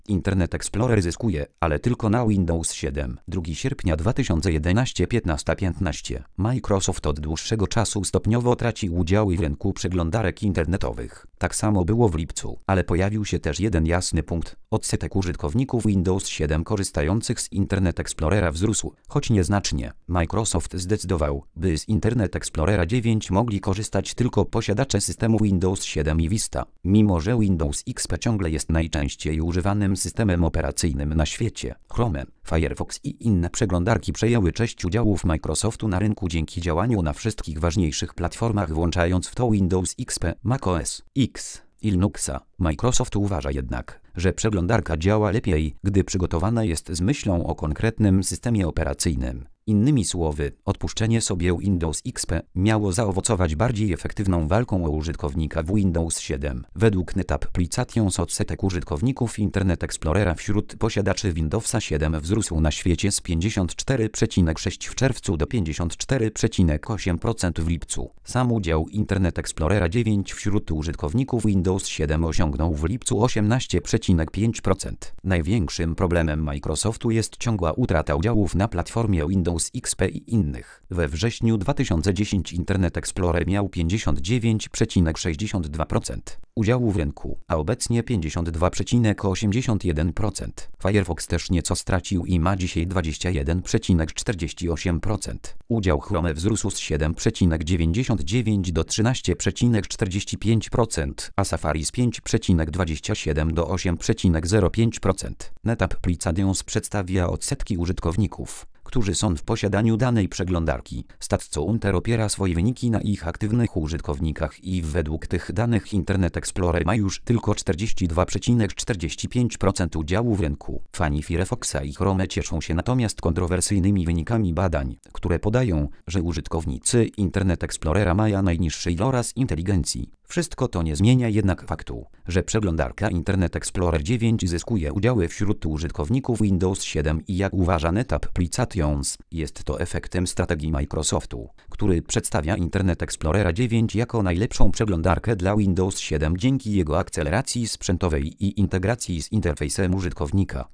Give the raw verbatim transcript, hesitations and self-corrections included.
Internet Explorer zyskuje, ale tylko na Windows siedem. drugiego sierpnia dwa tysiące jedenastego piętnaście piętnaście. Microsoft od dłuższego czasu stopniowo traci udziały w rynku przeglądarek internetowych. Tak samo było w lipcu, ale pojawił się też jeden jasny punkt. Odsetek użytkowników Windows siedem korzystających z Internet Explorera wzrósł, choć nieznacznie. Microsoft zdecydował, by z Internet Explorera dziewięć mogli korzystać tylko posiadacze systemu Windows siedem i Vista. Mimo że Windows X P ciągle jest najczęściej używanym systemem operacyjnym na świecie, Chrome, Firefox i inne przeglądarki przejęły część udziałów Microsoftu na rynku dzięki działaniu na wszystkich ważniejszych platformach, włączając w to Windows X P, macOS X i Linuxa. Microsoft uważa jednak, że przeglądarka działa lepiej, gdy przygotowana jest z myślą o konkretnym systemie operacyjnym. Innymi słowy, odpuszczenie sobie Windows X P miało zaowocować bardziej efektywną walką o użytkownika w Windows siedem. Według NetApp odsetek użytkowników Internet Explorera wśród posiadaczy Windowsa siedem wzrósł na świecie z pięćdziesiąt cztery przecinek sześć procent w czerwcu do pięćdziesiąt cztery przecinek osiem procent w lipcu. Sam udział Internet Explorera dziewięć wśród użytkowników Windows siedem osiągnął w lipcu osiemnaście przecinek pięć procent. Największym problemem Microsoftu jest ciągła utrata udziałów na platformie Windows X P i innych. We wrześniu dwa tysiące dziesiątego Internet Explorer miał pięćdziesiąt dziewięć przecinek sześćdziesiąt dwa procent udziału w rynku, a obecnie pięćdziesiąt dwa przecinek osiemdziesiąt jeden procent. Firefox też nieco stracił i ma dzisiaj dwadzieścia jeden przecinek czterdzieści osiem procent. Udział Chrome wzrósł z siedem przecinek dziewięćdziesiąt dziewięć do trzynaście przecinek czterdzieści pięć procent, a Safari z pięć przecinek dwadzieścia siedem do osiem przecinek zero pięć procent. NetApp przedstawia odsetki użytkowników, którzy są w posiadaniu danej przeglądarki. StatCounter opiera swoje wyniki na ich aktywnych użytkownikach i według tych danych Internet Explorer ma już tylko czterdzieści dwa przecinek czterdzieści pięć procent udziału w rynku. Fani Firefoxa i Chrome cieszą się natomiast kontrowersyjnymi wynikami badań, które podają, że użytkownicy Internet Explorera mają najniższy iloraz inteligencji. Wszystko to nie zmienia jednak faktu, że przeglądarka Internet Explorer dziewięć zyskuje udziały wśród użytkowników Windows siedem i jak uważa NetApp, jest to efektem strategii Microsoftu, który przedstawia Internet Explorera dziewięć jako najlepszą przeglądarkę dla Windows siedem dzięki jego akceleracji sprzętowej i integracji z interfejsem użytkownika.